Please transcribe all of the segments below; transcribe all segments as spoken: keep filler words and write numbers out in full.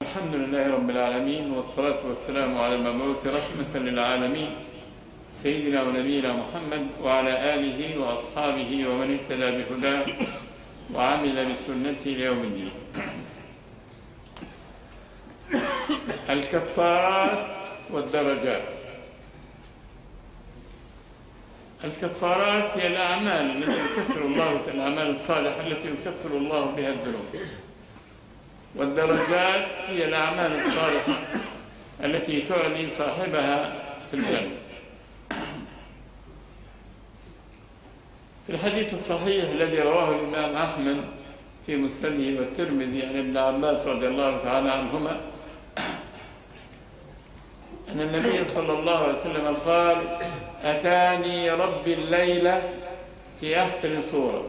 الحمد لله رب العالمين، والصلاة والسلام على المبعوث رحمة للعالمين سيدنا ونبينا محمد وعلى آله وأصحابه ومن اهتدى بهداه وعمل بسنته ليوم الدين. الكفارات والدرجات. الكفارات هي الأعمال التي يكفر الله، الأعمال الصالحة التي يكفر الله بها الذنوب، والدرجات هي الأعمال الصالحة التي تعلي صاحبها في الجنة. في الحديث الصحيح الذي رواه الإمام أحمد في مسنده والترمذي عن ابن عباس رضي الله تعالى عنهما أن النبي صلى الله عليه وسلم قال: أتاني ربي الليلة في أحسن صورة،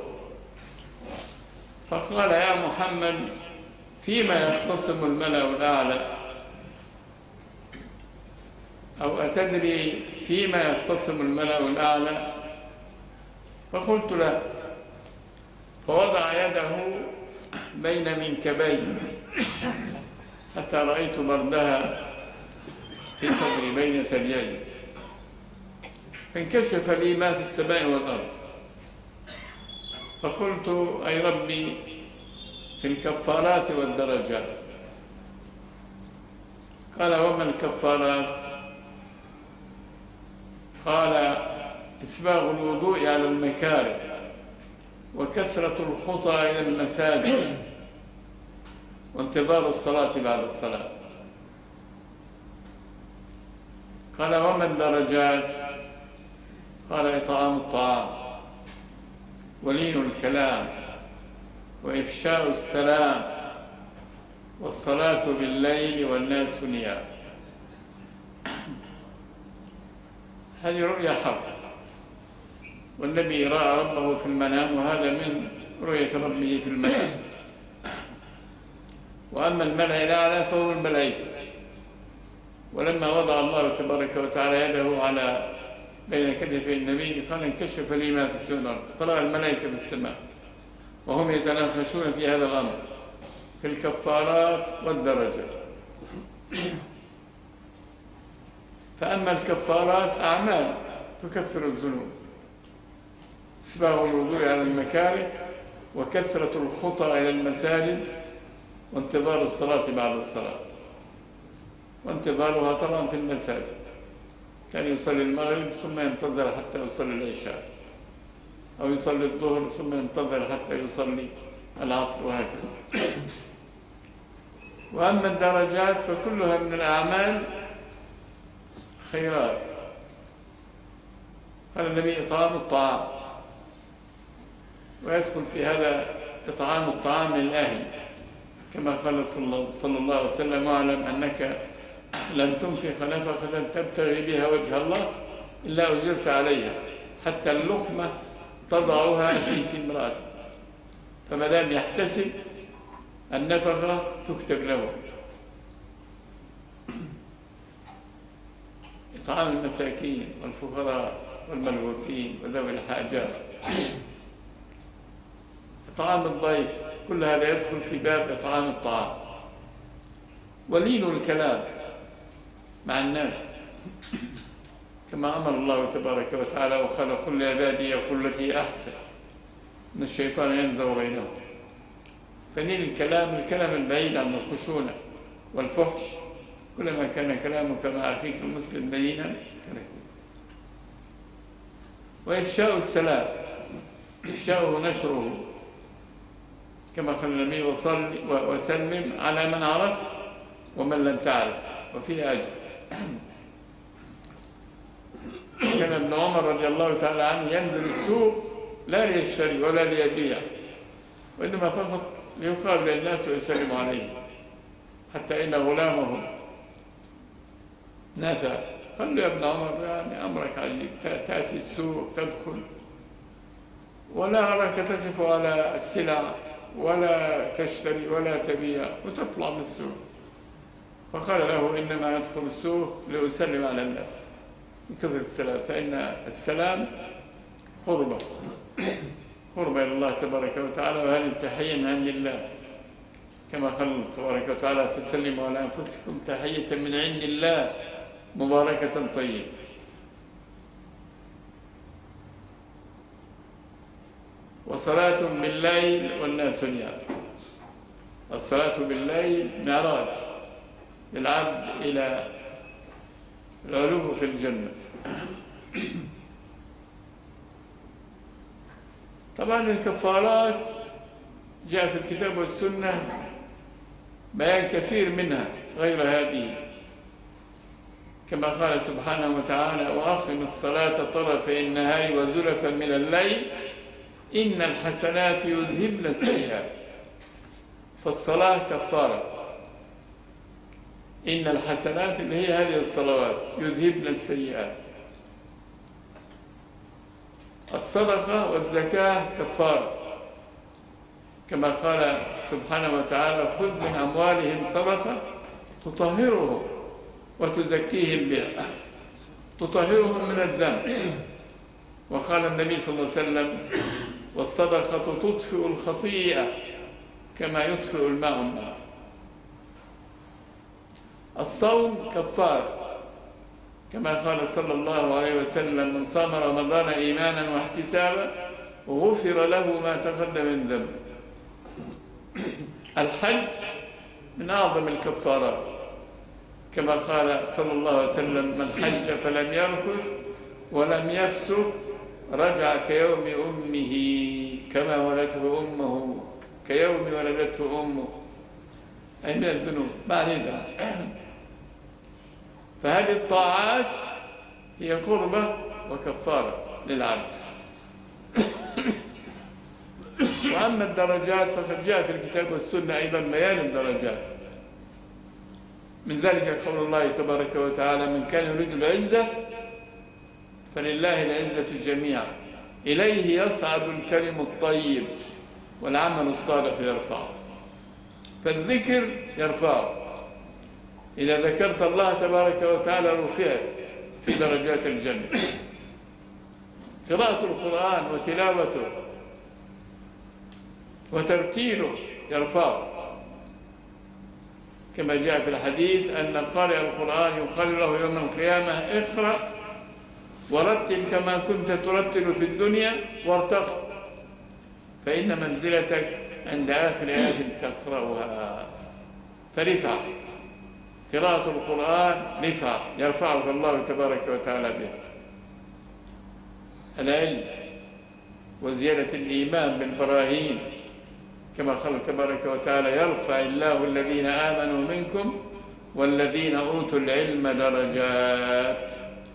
فقال: يا محمد، فيما يختصم الملأ الأعلى؟ أو أتدري فيما يختصم الملأ الأعلى؟ فقلت: لا. فوضع يده بين منكبيه حتى رأيت بردها في صدري بين ثديي، فانكشف لي ما في السماء والأرض. فقلت: أي ربي، في الكفارات والدرجات. قال: وما الكفارات؟ قال: إسباغ الوضوء على المكاره، وكثرة الخطى إلى المساجد، وانتظار الصلاة بعد الصلاة. قال: وما الدرجات؟ قال: إطعام الطعام، ولين الكلام، وإفشاء السلام، والصلاة بالليل والناس نيام. هذه رؤيا حق، والنبي رأى ربه في المنام، وهذا من رؤية ربه في المنام. وأما الملأ الأعلى فهو الملائكة. ولما وضع الله تبارك وتعالى يده على بين كتفي النبي قال: انكشف لي ما في السماء، طلع الملائكة في السماء وهم يتنافسون في هذا الأمر، في الكفارات والدرجات. فأما الكفارات أعمال تكفر الذنوب: إسباغ الوضوء على المكاره، وكثرة الخطى إلى المساجد، وانتظار الصلاة بعد الصلاة. وانتظارها طبعا في المساجد، كان يصلي المغرب ثم ينتظر حتى يصلي العشاء، أو يصلي الظهر ثم ينتظر حتى يصلي العصر، وهكذا. وأما الدرجات فكلها من الأعمال خيرات. قال النبي: إطعام الطعام، ويدخل في هذا إطعام الطعام للأهل، كما قال صلى الله عليه وسلم: واعلم أنك لن تنفق نفقة تبتغي بها وجه الله إلا أجرت عليها، حتى اللقمة تضعها في امرأتك. فما دام يحتسب النفقة تكتب له. إطعام المساكين والفقراء والملهوفين وذوي الحاجات، إطعام الضيف، كل هذا يدخل في باب إطعام الطعام. ولين الكلام مع الناس، كما أمر الله تبارك وتعالى: وقال: قل لعبادي يقول التي أحسن إن الشيطان ينزغ بينهم. فلين الكلام الكلام البعيد عن الخشونة والفحش. كلما كان كلامك مع أخيك المسلم بينا. وإفشاء السلام، إفشاؤه نشره، كما قال النبي: وصل وسلم على من عرف ومن لم تعرف، وفيه أجر. كان ابن عمر رضي الله تعالى عنه ينزل السوق لا ليشتري ولا ليبيع، وإنما فقط ليقابل الناس ويسلم عليه، حتى إن غلامه نافع قال له: يا ابن عمر، يعني أمرك عجيب، تأتي السوق تدخل ولا أراك تقف على السلع ولا تشتري ولا تبيع، وتطلع من السوق. فقال له: إنما يدخل السوق لأسلم على الناس من كثرة السلام، فإن السلام قربة قربة إلى الله تبارك وتعالى، وهذه التحية من عند الله. كما قال الله تبارك وتعالى: فسلموا على أنفسكم تحية من عند الله مباركة طيبة. وصلاة بالليل والناس نيام. الصلاة بالليل معراج للعبد إلى العلو في الجنة. طبعا الكفارات جاء في الكتاب والسنة بيان كثير منها غير هذه، كما قال سبحانه وتعالى: وأقم الصلاة طرفي النهار وزلفا من الليل إن الحسنات يذهبن السيئات. فالصلاة كفارة. إن الحسنات اللي هي هذه الصلوات يذهبن السيئات. الصدقة والزكاة كفارة، كما قال سبحانه وتعالى: خذ من أموالهم صدقة تطهرهم وتزكيهم بها، تطهرهم من الذنب. وقال النبي صلى الله عليه وسلم: والصدقة تطفئ الخطيئة كما يطفئ الماء النار. الصوم كفار، كما قال صلى الله عليه وسلم: من صام رمضان إيمانا واحتسابا غفر له ما تقدم من ذنبه. الحج من أعظم الكفارات، كما قال صلى الله عليه وسلم: من حج فلم يرفث ولم يفسق رجع كيوم أمه كما ولدته أمه كيوم ولدته أمه، أي من الذنوب بعد. فهذه الطاعات هي قربة وكفارة للعبد. وأما الدرجات فقد جاء في الكتاب والسنة أيضا بيان الدرجات. من ذلك قول الله تبارك وتعالى: من كان يريد العزة فلله العزة جميعا إليه يصعد الكلم الطيب والعمل الصالح يرفعه. فالذكر يرفعه. إذا ذكرت الله تبارك وتعالى رفعت في درجات الجنة. قراءة القرآن وتلاوته وترتيله يرفعه، كما جاء في الحديث أن قارئ القرآن يقال له يوم القيامة: اقرأ ورتل كما كنت ترتل في الدنيا وارتقي، فإن منزلتك عند آخر آية تقرأها. فرفع قراءة القرآن رفع يرفعك الله تبارك وتعالى به. العلم وزيادة الإيمان بالبراهين، كما قال تبارك وتعالى: يرفع الله الذين آمنوا منكم والذين أوتوا العلم درجات.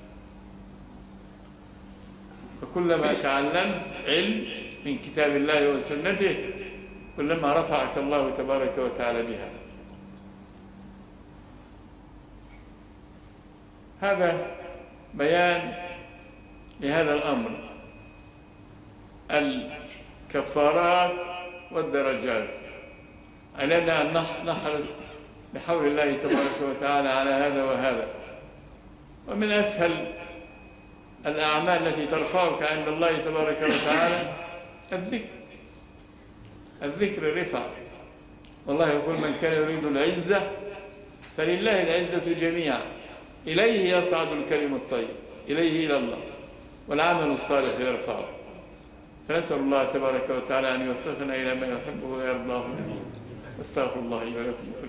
فكلما تعلمت علم من كتاب الله وسنته كلما رفعك الله تبارك وتعالى بها. هذا بيان لهذا الأمر، الكفارات والدرجات. علينا أن نحرص بحول الله تبارك وتعالى على هذا وهذا. ومن أسهل الأعمال التي ترفعك عند الله تبارك وتعالى الذكر. الذكر رفع. والله يقول: من كان يريد العزة فلله العزة جميعا إليه يصعد الكلم الطيب، إليه إلى الله، والعمل الصالح يرفعه. فنسأل الله تبارك وتعالى أن يوفقنا إلى ما يحبه ويرضاه. واستغفر الله لي ولكم.